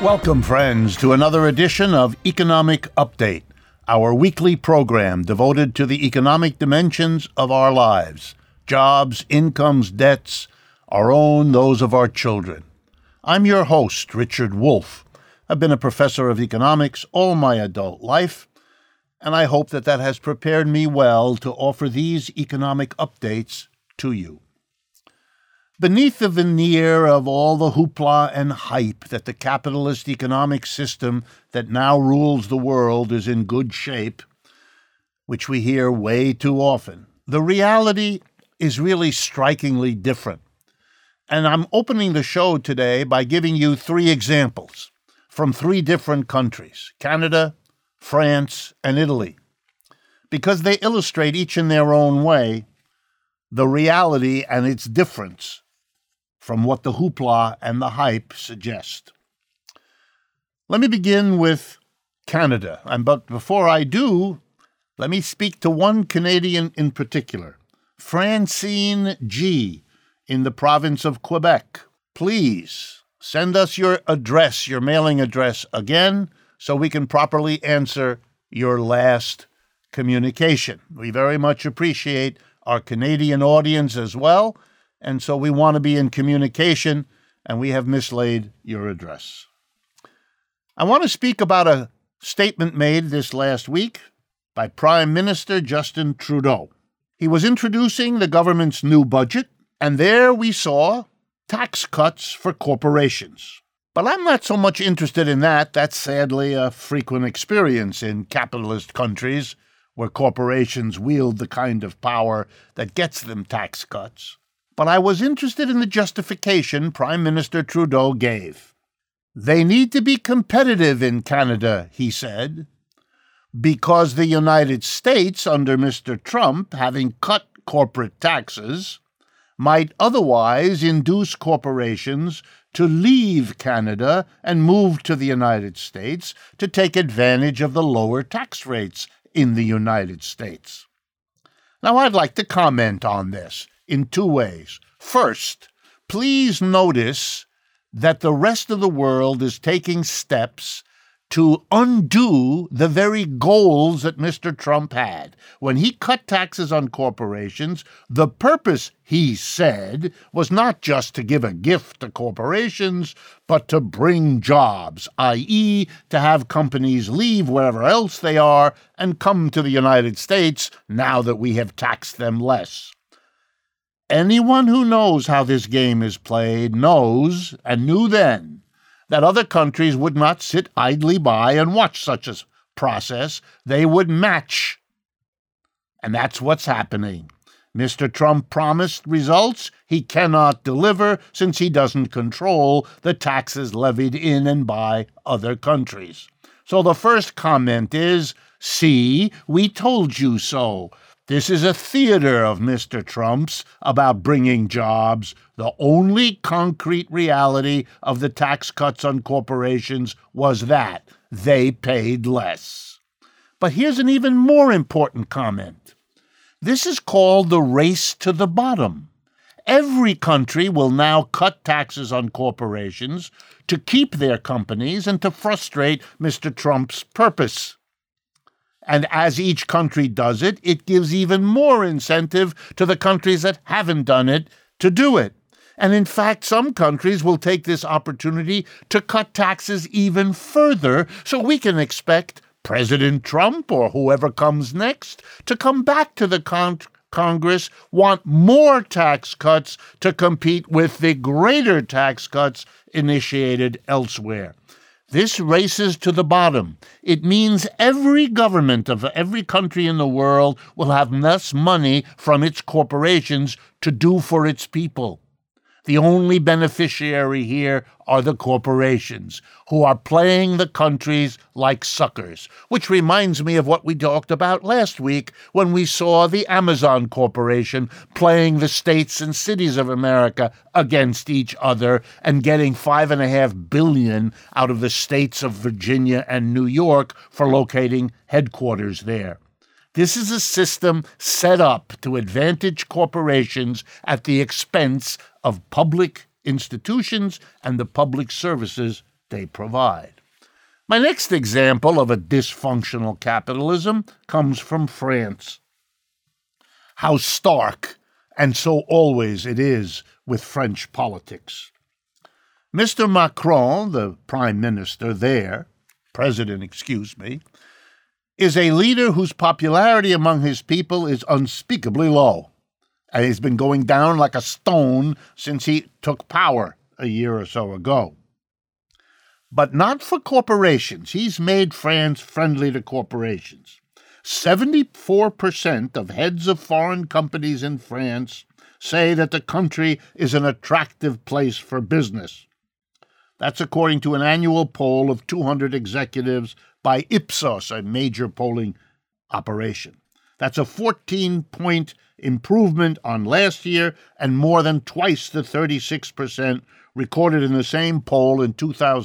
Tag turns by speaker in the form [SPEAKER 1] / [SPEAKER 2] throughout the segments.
[SPEAKER 1] Welcome, friends, to another edition of Economic Update, our weekly program devoted to the economic dimensions of our lives, jobs, incomes, debts, our own, those of our children. I'm your host, Richard Wolff. I've been a professor of economics all my adult life, and I hope that has prepared me well to offer these economic updates to you. Beneath the veneer of all the hoopla and hype that the capitalist economic system that now rules the world is in good shape, which we hear way too often, the reality is really strikingly different. And I'm opening the show today by giving you 3 examples from 3 different countries, Canada, France, and Italy, because they illustrate each in their own way the reality and its difference from what the hoopla and the hype suggest. Let me begin with Canada, but before I do, let me speak to one Canadian in particular, Francine G. in the province of Quebec. Please send us your address, your mailing address again, so we can properly answer your last communication. We very much appreciate our Canadian audience as well, and so we want to be in communication, and we have mislaid your address. I want to speak about a statement made this last week by Prime Minister Justin Trudeau. He was introducing the government's new budget, and there we saw tax cuts for corporations. But I'm not so much interested in that. That's sadly a frequent experience in capitalist countries where corporations wield the kind of power that gets them tax cuts. But I was interested in the justification Prime Minister Trudeau gave. They need to be competitive in Canada, he said, because the United States, under Mr. Trump, having cut corporate taxes, might otherwise induce corporations to leave Canada and move to the United States to take advantage of the lower tax rates in the United States. Now, I'd like to comment on this in 2 ways. First, please notice that the rest of the world is taking steps to undo the very goals that Mr. Trump had. When he cut taxes on corporations, the purpose, he said, was not just to give a gift to corporations, but to bring jobs, i.e., to have companies leave wherever else they are and come to the United States now that we have taxed them less. Anyone who knows how this game is played knows, and knew then, that other countries would not sit idly by and watch such a process. They would match. And that's what's happening. Mr. Trump promised results he cannot deliver since he doesn't control the taxes levied in and by other countries. So the first comment is, see, we told you so. This is a theater of Mr. Trump's about bringing jobs. The only concrete reality of the tax cuts on corporations was that they paid less. But here's an even more important comment. This is called the race to the bottom. Every country will now cut taxes on corporations to keep their companies and to frustrate Mr. Trump's purpose. And as each country does it, it gives even more incentive to the countries that haven't done it to do it. And in fact, some countries will take this opportunity to cut taxes even further, so we can expect President Trump or whoever comes next to come back to the Congress, want more tax cuts to compete with the greater tax cuts initiated elsewhere. This races to the bottom. It means every government of every country in the world will have less money from its corporations to do for its people. The only beneficiary here are the corporations, who are playing the countries like suckers, which reminds me of what we talked about last week when we saw the Amazon Corporation playing the states and cities of America against each other and getting $5.5 billion out of the states of Virginia and New York for locating headquarters there. This is a system set up to advantage corporations at the expense of public institutions and the public services they provide. My next example of a dysfunctional capitalism comes from France. How stark, and so always it is with French politics. Mr. Macron, the prime minister there, president, is a leader whose popularity among his people is unspeakably low, and he's been going down like a stone since he took power a year or so ago. But not for corporations. He's made France friendly to corporations. 74% of heads of foreign companies in France say that the country is an attractive place for business. That's according to an annual poll of 200 executives by Ipsos, a major polling operation. That's a 14-point improvement on last year and more than twice the 36% recorded in the same poll in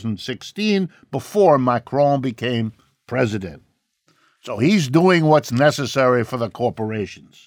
[SPEAKER 1] 2016 before Macron became president. So he's doing what's necessary for the corporations,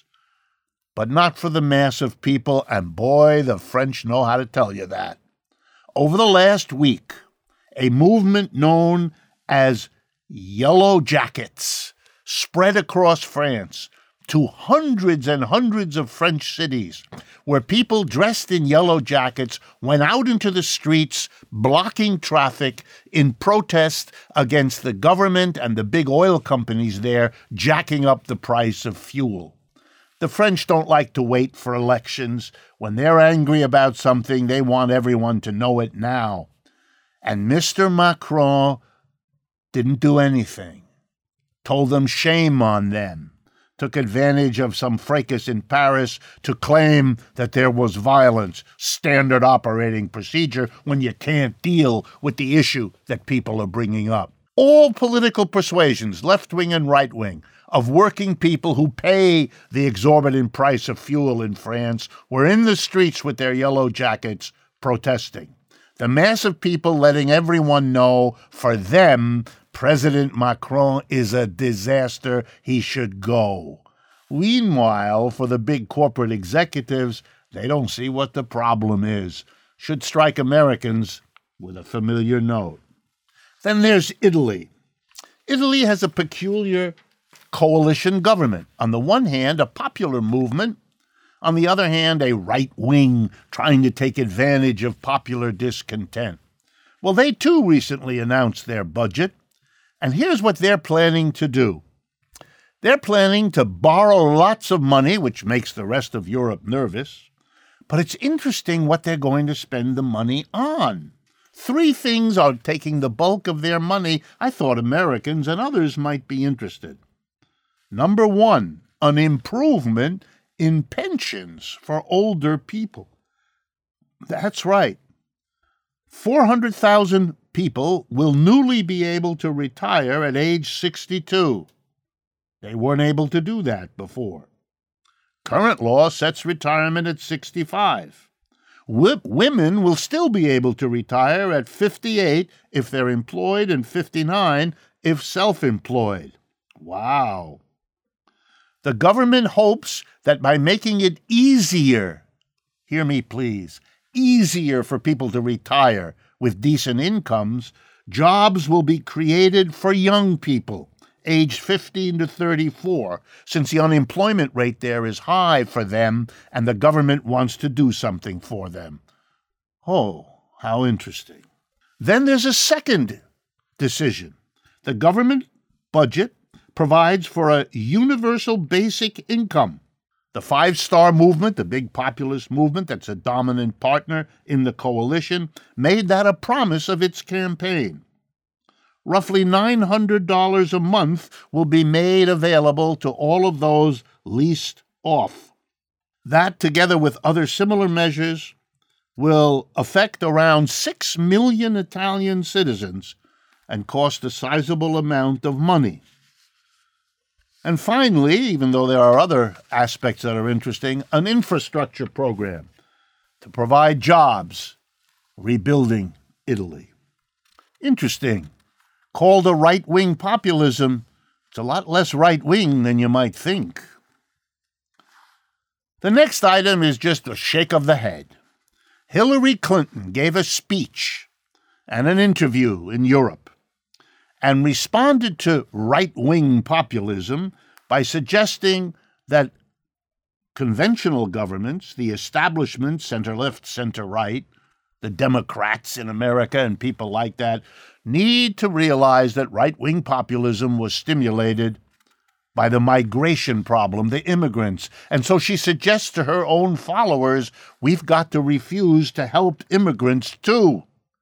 [SPEAKER 1] but not for the mass of people, and boy, the French know how to tell you that. Over the last week, a movement known as Yellow Jackets spread across France to hundreds and hundreds of French cities, where people dressed in yellow jackets went out into the streets, blocking traffic in protest against the government and the big oil companies there jacking up the price of fuel. The French don't like to wait for elections. When they're angry about something, they want everyone to know it now. And Mr. Macron didn't do anything, told them shame on them, took advantage of some fracas in Paris to claim that there was violence, standard operating procedure when you can't deal with the issue that people are bringing up. All political persuasions, left-wing and right-wing, of working people who pay the exorbitant price of fuel in France were in the streets with their yellow jackets protesting. The mass of people letting everyone know, for them, President Macron is a disaster. He should go. Meanwhile, for the big corporate executives, they don't see what the problem is. Should strike Americans with a familiar note. Then there's Italy. Italy has a peculiar coalition government. On the one hand, a popular movement. On the other hand, a right wing trying to take advantage of popular discontent. Well, they too recently announced their budget. And here's what they're planning to do. They're planning to borrow lots of money, which makes the rest of Europe nervous. But it's interesting what they're going to spend the money on. 3 things are taking the bulk of their money. I thought Americans and others might be interested. Number 1, an improvement in pensions for older people. That's right. 400,000 people will newly be able to retire at age 62. They weren't able to do that before. Current law sets retirement at 65. Women will still be able to retire at 58 if they're employed and 59 if self-employed. Wow. The government hopes that by making it easier, hear me please, easier for people to retire with decent incomes, jobs will be created for young people, aged 15 to 34, since the unemployment rate there is high for them and the government wants to do something for them. Oh, how interesting. Then there's a second decision. The government budget provides for a universal basic income. The Five-Star Movement, the big populist movement that's a dominant partner in the coalition, made that a promise of its campaign. Roughly $900 a month will be made available to all of those least off. That, together with other similar measures, will affect around 6 million Italian citizens and cost a sizable amount of money. And finally, even though there are other aspects that are interesting, an infrastructure program to provide jobs, rebuilding Italy. Interesting. Called a right-wing populism, it's a lot less right-wing than you might think. The next item is just a shake of the head. Hillary Clinton gave a speech and an interview in Europe, and responded to right-wing populism by suggesting that conventional governments, the establishment, center-left, center-right, the Democrats in America and people like that, need to realize that right-wing populism was stimulated by the migration problem, the immigrants. And so she suggests to her own followers, we've got to refuse to help immigrants too.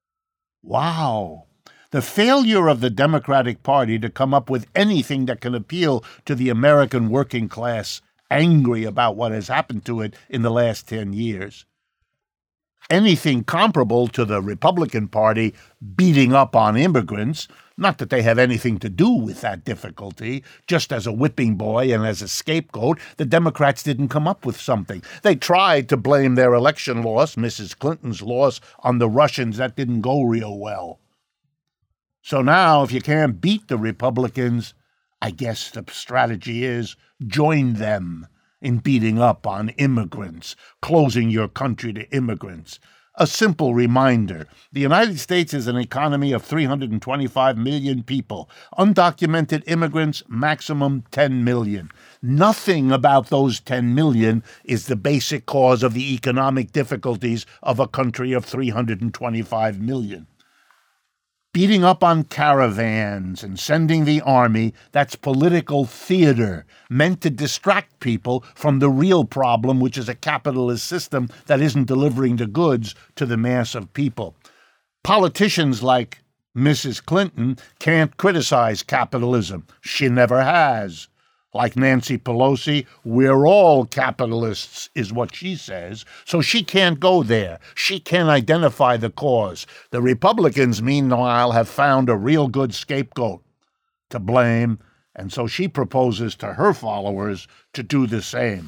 [SPEAKER 1] Wow. The failure of the Democratic Party to come up with anything that can appeal to the American working class angry about what has happened to it in the last 10 years. Anything comparable to the Republican Party beating up on immigrants, not that they have anything to do with that difficulty, just as a whipping boy and as a scapegoat, the Democrats didn't come up with something. They tried to blame their election loss, Mrs. Clinton's loss, on the Russians. That didn't go real well. So now, if you can't beat the Republicans, I guess the strategy is join them in beating up on immigrants, closing your country to immigrants. A simple reminder, the United States is an economy of 325 million people. Undocumented immigrants, maximum 10 million. Nothing about those 10 million is the basic cause of the economic difficulties of a country of 325 million. Beating up on caravans and sending the army, that's political theater meant to distract people from the real problem, which is a capitalist system that isn't delivering the goods to the mass of people. Politicians like Mrs. Clinton can't criticize capitalism. She never has. Like Nancy Pelosi, we're all capitalists, is what she says, so she can't go there. She can't identify the cause. The Republicans, meanwhile, have found a real good scapegoat to blame, and so she proposes to her followers to do the same.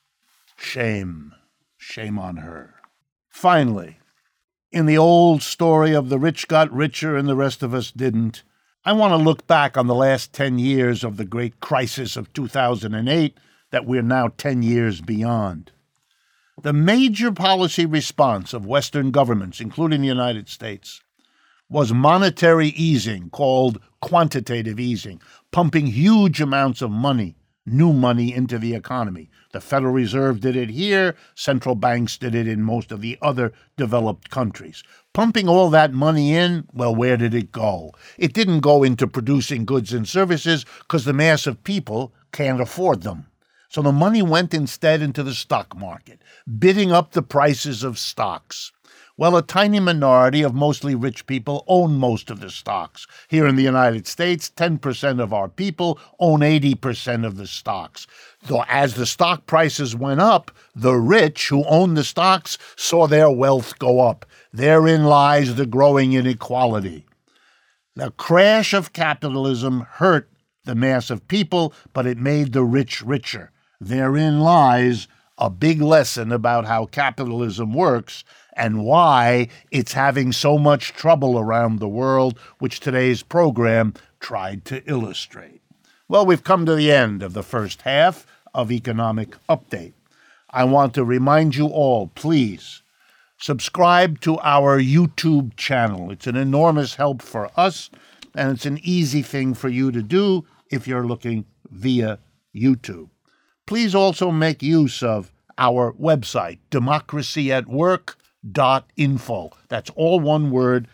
[SPEAKER 1] Shame. Shame on her. Finally, in the old story of the rich got richer and the rest of us didn't, I want to look back on the last 10 years of the great crisis of 2008 that we're now 10 years beyond. The major policy response of Western governments, including the United States, was monetary easing, called quantitative easing, pumping huge amounts of money, new money, into the economy. The Federal Reserve did it here. Central banks did it in most of the other developed countries. Pumping all that money in, well, where did it go? It didn't go into producing goods and services because the mass of people can't afford them. So the money went instead into the stock market, bidding up the prices of stocks. Well, a tiny minority of mostly rich people own most of the stocks. Here in the United States, 10% of our people own 80% of the stocks. Though as the stock prices went up, the rich who own the stocks saw their wealth go up. Therein lies the growing inequality. The crash of capitalism hurt the mass of people, but it made the rich richer. Therein lies a big lesson about how capitalism works and why it's having so much trouble around the world, which today's program tried to illustrate. Well, we've come to the end of the first half of Economic Update. I want to remind you all, please, subscribe to our YouTube channel. It's an enormous help for us, and it's an easy thing for you to do if you're looking via YouTube. Please also make use of our website, democracyatwork.info. That's all one word,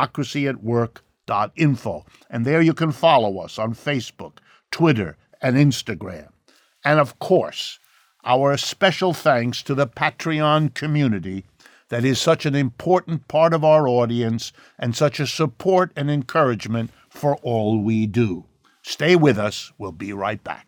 [SPEAKER 1] democracyatwork.info. And there you can follow us on Facebook, Twitter, and Instagram. And of course, our special thanks to the Patreon community that is such an important part of our audience and such a support and encouragement for all we do. Stay with us. We'll be right back.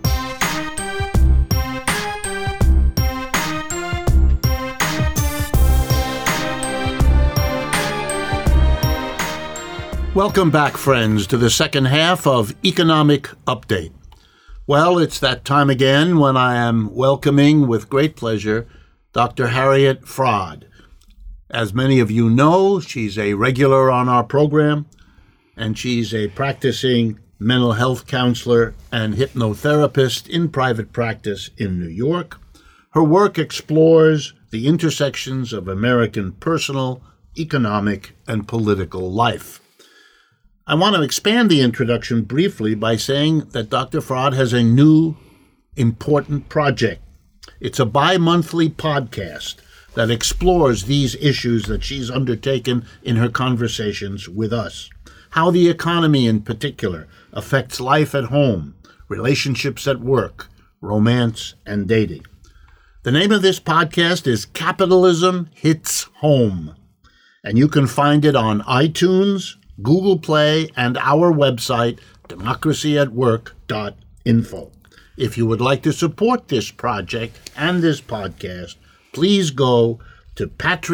[SPEAKER 1] Welcome back, friends, to the second half of Economic Update. Well, it's that time again when I am welcoming with great pleasure Dr. Harriet Fraad. As many of you know, she's a regular on our program, and she's a practicing mental health counselor and hypnotherapist in private practice in New York. Her work explores the intersections of American personal economic and political life. I want to expand the introduction briefly by saying that Dr. Fraad has a new, important project. It's a bi-monthly podcast that explores these issues that she's undertaken in her conversations with us. How the economy in particular affects life at home, relationships at work, romance, and dating. The name of this podcast is Capitalism Hits Home, and you can find it on iTunes, Google Play, and our website, democracyatwork.info. If you would like to support this project and this podcast, please go to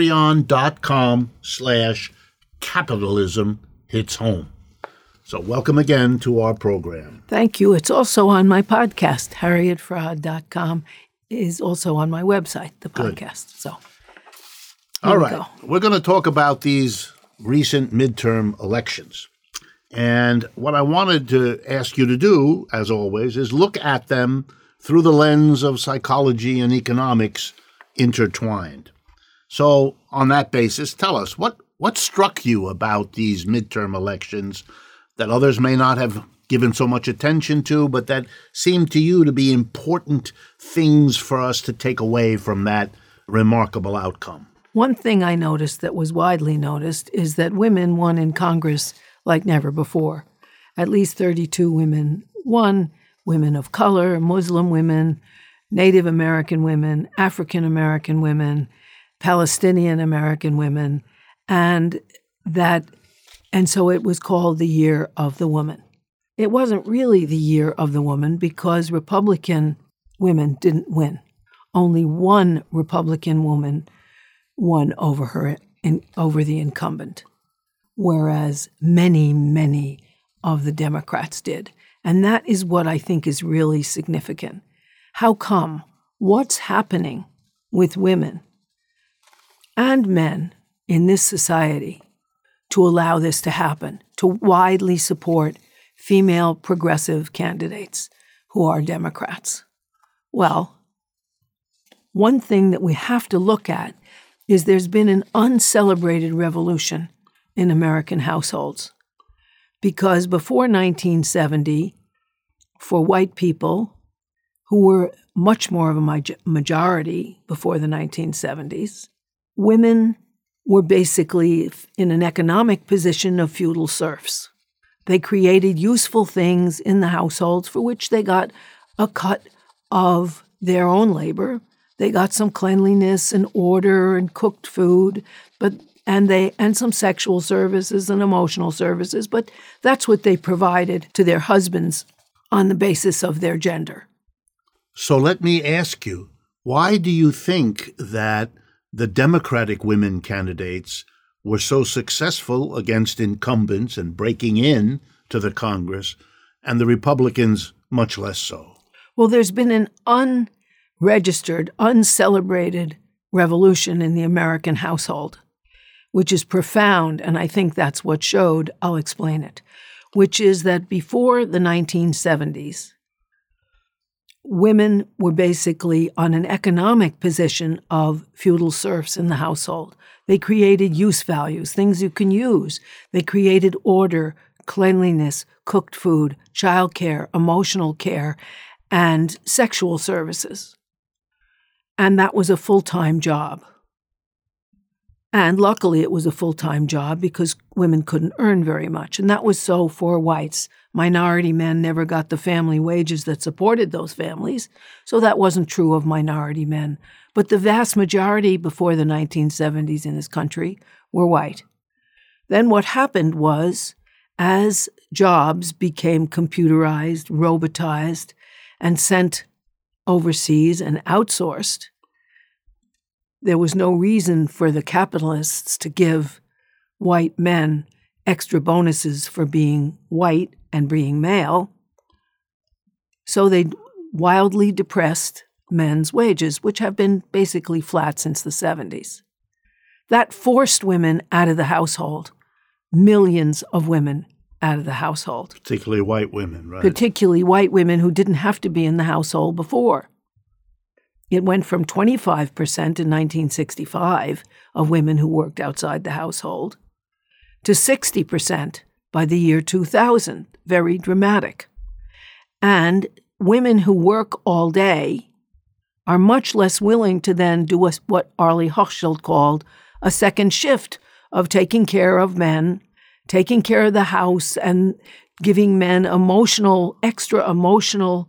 [SPEAKER 1] patreon.com/capitalismhitshome. So welcome again to our program.
[SPEAKER 2] Thank you. It's also on my podcast. HarrietFraad.com is also on my website, the podcast. So,
[SPEAKER 1] all right. We're going to talk about these recent midterm elections. And what I wanted to ask you to do, as always, is look at them through the lens of psychology and economics intertwined. So on that basis, tell us, what struck you about these midterm elections that others may not have given so much attention to, but that seemed to you to be important things for us to take away from that remarkable outcome?
[SPEAKER 2] One thing I noticed that was widely noticed is that women won in Congress like never before. At least 32 women won, women of color, Muslim women, Native American women, African American women, Palestinian American women, and so it was called the Year of the Woman. It wasn't really the Year of the Woman because Republican women didn't win. Only one Republican woman won over the incumbent, whereas many of the Democrats did. And that is what I think is really significant. How come? What's happening with women and men in this society to allow this to happen, to widely support female progressive candidates who are Democrats? Well, one thing that we have to look at is there's been an uncelebrated revolution in American households. Because before 1970, for white people, who were much more of a majority before the 1970s, women were basically in an economic position of feudal serfs. They created useful things in the households for which they got a cut of their own labor. They got some cleanliness and order and cooked food, and some sexual services and emotional services, but that's what they provided to their husbands on the basis of their gender.
[SPEAKER 1] So let me ask you, why do you think that the Democratic women candidates were so successful against incumbents and breaking in to the Congress, and the Republicans much less so?
[SPEAKER 2] Well, there's been an unregistered, uncelebrated revolution in the American household, which is profound, and I think that's what showed. I'll explain it, which is that before the 1970s, women were basically on an economic position of feudal serfs in the household. They created use values, things you can use. They created order, cleanliness, cooked food, childcare, emotional care, and sexual services. And that was a full-time job. And luckily, it was a full-time job because women couldn't earn very much. And that was so for whites. Minority men never got the family wages that supported those families, so that wasn't true of minority men. But the vast majority before the 1970s in this country were white. Then what happened was, as jobs became computerized, robotized, and sent overseas and outsourced, there was no reason for the capitalists to give white men extra bonuses for being white and being male. So they wildly depressed men's wages, which have been basically flat since the 70s. That forced women out of the household, millions of women out of the household.
[SPEAKER 1] Particularly white women, right?
[SPEAKER 2] Particularly white women who didn't have to be in the household before. It went from 25% in 1965 of women who worked outside the household to 60% by the year 2000. Very dramatic. And women who work all day are much less willing to then do what Arlie Hochschild called a second shift of taking care of men, taking care of the house, and giving men extra emotional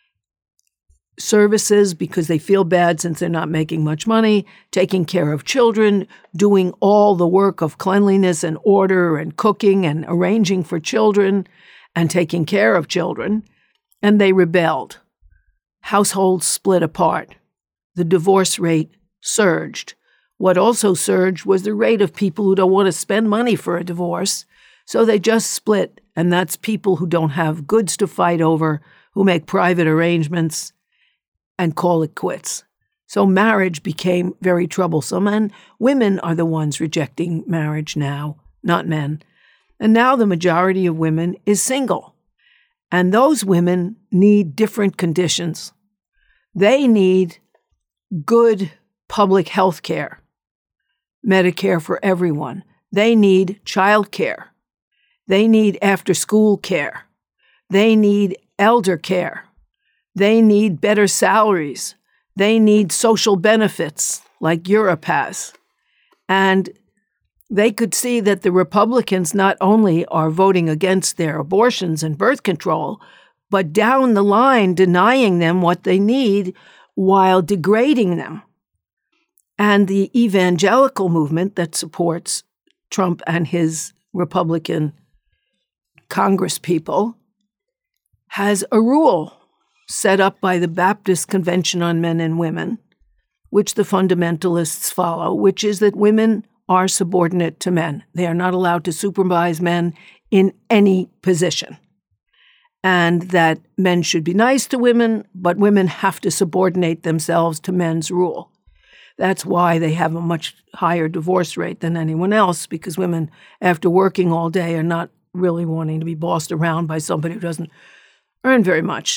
[SPEAKER 2] services because they feel bad since they're not making much money, taking care of children, doing all the work of cleanliness and order and cooking and arranging for children and taking care of children. And they rebelled. Households split apart. The divorce rate surged. What also surged was the rate of people who don't want to spend money for a divorce, so they just split, and that's people who don't have goods to fight over, who make private arrangements and call it quits. So marriage became very troublesome, and women are the ones rejecting marriage now, not men. And now the majority of women is single, and those women need different conditions. They need good public health care, Medicare for everyone. They need child care. They need after-school care. They need elder care. They need better salaries. They need social benefits like Europe has. And they could see that the Republicans not only are voting against their abortions and birth control, but down the line denying them what they need while degrading them. And the evangelical movement that supports Trump and his Republican Congress people has a rule set up by the Baptist Convention on Men and Women, which the fundamentalists follow, which is that women are subordinate to men. They are not allowed to supervise men in any position. And that men should be nice to women, but women have to subordinate themselves to men's rule. That's why they have a much higher divorce rate than anyone else, because women, after working all day, are not really wanting to be bossed around by somebody who doesn't earn very much.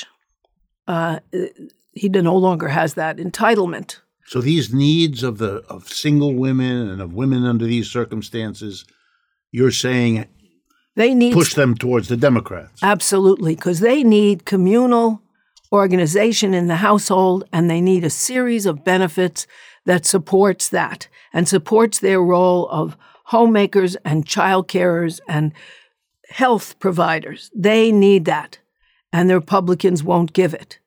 [SPEAKER 2] He no longer has that entitlement.
[SPEAKER 1] So these needs of single women and of women under these circumstances, you're saying
[SPEAKER 2] they need
[SPEAKER 1] push them towards the Democrats.
[SPEAKER 2] Absolutely, because they need communal organization in the household, and they need a series of benefits that supports that and supports their role of homemakers and child carers and health providers. They need that, and the Republicans won't give it.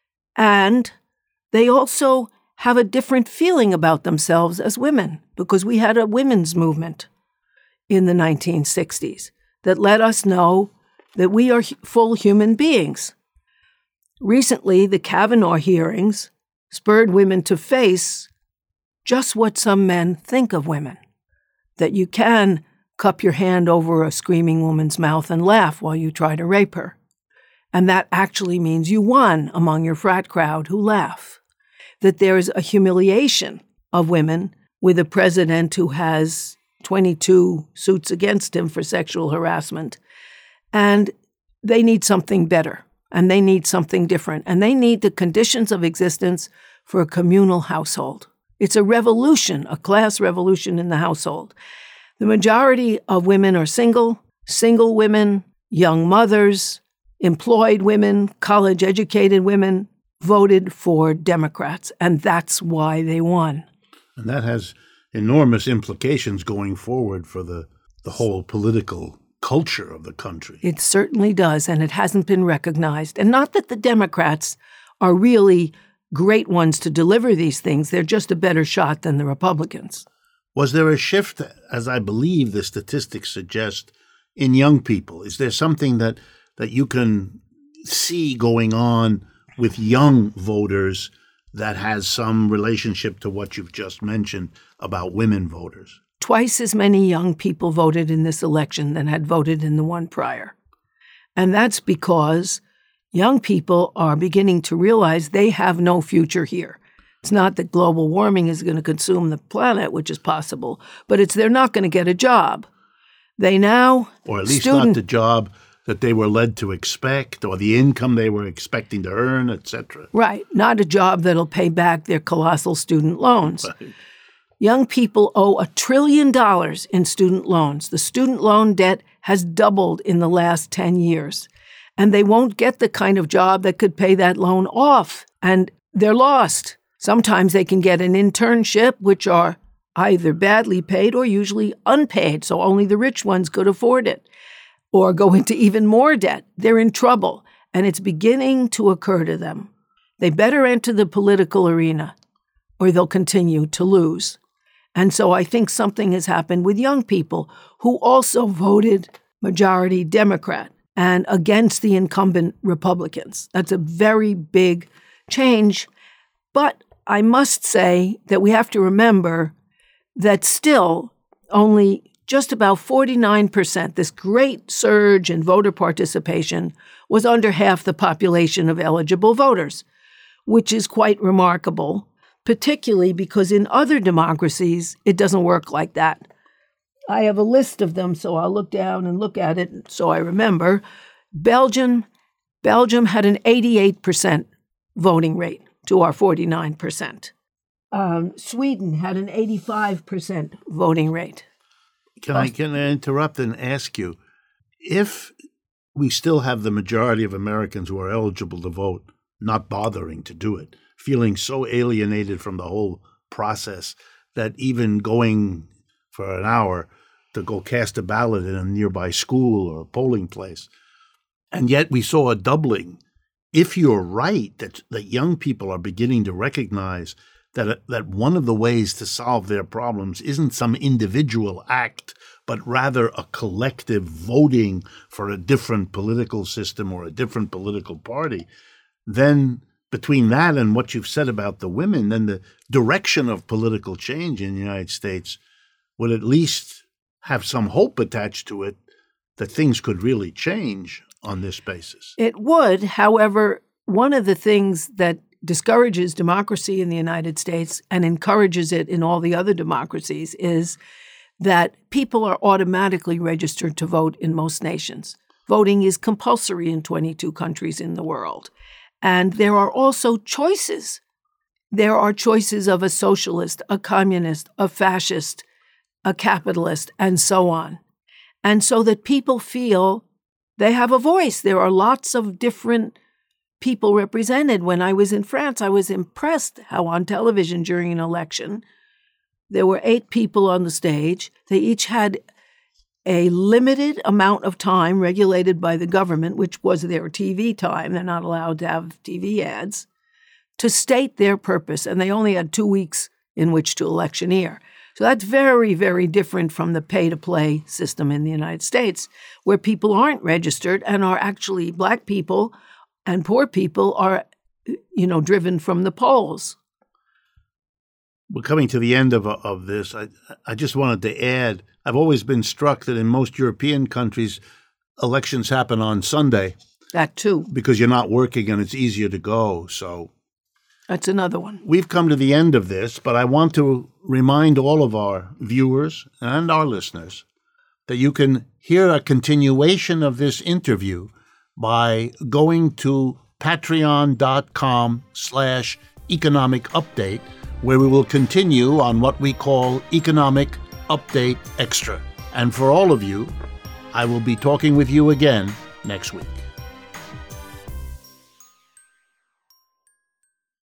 [SPEAKER 2] And they also have a different feeling about themselves as women, because we had a women's movement in the 1960s that let us know that we are full human beings. Recently, the Kavanaugh hearings spurred women to face just what some men think of women, that you can cup your hand over a screaming woman's mouth and laugh while you try to rape her. And that actually means you won among your frat crowd who laugh. That there's a humiliation of women with a president who has 22 suits against him for sexual harassment. And they need something better, and they need something different, and they need the conditions of existence for a communal household. It's a revolution, a class revolution in the household. The majority of women are single women, young mothers, employed women, college-educated women voted for Democrats, and that's why they won.
[SPEAKER 1] And that has enormous implications going forward for the whole political culture of the country.
[SPEAKER 2] It certainly does, and it hasn't been recognized. And not that the Democrats are really great ones to deliver these things. They're just a better shot than the Republicans.
[SPEAKER 1] Was there a shift, as I believe the statistics suggest, in young people? Is there something that you can see going on with young voters that has some relationship to what you've just mentioned about women voters?
[SPEAKER 2] Twice as many young people voted in this election than had voted in the one prior. And that's because young people are beginning to realize they have no future here. It's not that global warming is going to consume the planet, which is possible, but it's they're not going to get a job. They now...
[SPEAKER 1] Or at least not the job that they were led to expect, or the income they were expecting to earn, etc.
[SPEAKER 2] Right. Not a job that'll pay back their colossal student loans.
[SPEAKER 1] Right.
[SPEAKER 2] Young people owe $1 trillion in student loans. The student loan debt has doubled in the last 10 years. And they won't get the kind of job that could pay that loan off. And they're lost. Sometimes they can get an internship, which are either badly paid or usually unpaid, so only the rich ones could afford it, or go into even more debt. They're in trouble, and it's beginning to occur to them. They better enter the political arena, or they'll continue to lose. And so I think something has happened with young people who also voted majority Democrat and against the incumbent Republicans. That's a very big change. But I must say that we have to remember that still only just about 49%, this great surge in voter participation, was under half the population of eligible voters, which is quite remarkable, particularly because in other democracies, it doesn't work like that. I have a list of them, so I'll look down and look at it so I remember. Belgium had an 88% voting rate to our 49%. Sweden had an 85% voting rate.
[SPEAKER 1] Can I interrupt and ask you, if we still have the majority of Americans who are eligible to vote not bothering to do it, feeling so alienated from the whole process that even going for an hour to go cast a ballot in a nearby school or a polling place, and yet we saw a doubling. If you're right that young people are beginning to recognize that one of the ways to solve their problems isn't some individual act, but rather a collective voting for a different political system or a different political party, then between that and what you've said about the women, then the direction of political change in the United States would at least have some hope attached to it that things could really change on this basis.
[SPEAKER 2] It would. However, one of the things that discourages democracy in the United States and encourages it in all the other democracies is that people are automatically registered to vote in most nations. Voting is compulsory in 22 countries in the world. And there are also choices. There are choices of a socialist, a communist, a fascist, a capitalist, and so on. And so that people feel they have a voice. There are lots of different people represented. When I was in France, I was impressed how on television during an election, there were 8 people on the stage. They each had a limited amount of time regulated by the government, which was their TV time. They're not allowed to have TV ads, to state their purpose. And they only had 2 weeks in which to electioneer. So that's very, very different from the pay-to-play system in the United States, where people aren't registered and are actually Black people and poor people are, driven from the polls.
[SPEAKER 1] We're coming to the end of this. I just wanted to add, I've always been struck that in most European countries, elections happen on Sunday.
[SPEAKER 2] That too.
[SPEAKER 1] Because you're not working and it's easier to go. So
[SPEAKER 2] that's another one.
[SPEAKER 1] We've come to the end of this, but I want to remind all of our viewers and our listeners that you can hear a continuation of this interview by going to patreon.com/economic update, where we will continue on what we call Economic Update Extra. And for all of you, I will be talking with you again next week.